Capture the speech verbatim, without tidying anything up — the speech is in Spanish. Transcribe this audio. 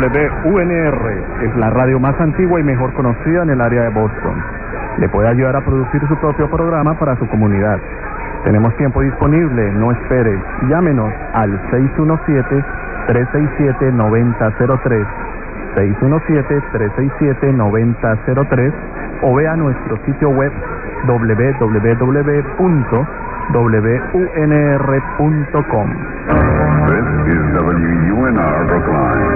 W U N R es la radio más antigua y mejor conocida en el área de Boston. Le puede ayudar a producir su propio programa para su comunidad. Tenemos tiempo disponible, no espere. Llámenos al seis uno siete, tres seis siete, nueve cero cero tres, seis uno siete, tres seis siete, nueve cero cero tres o vea nuestro sitio web w w w punto w u n r punto com. This is W U N R Brookline.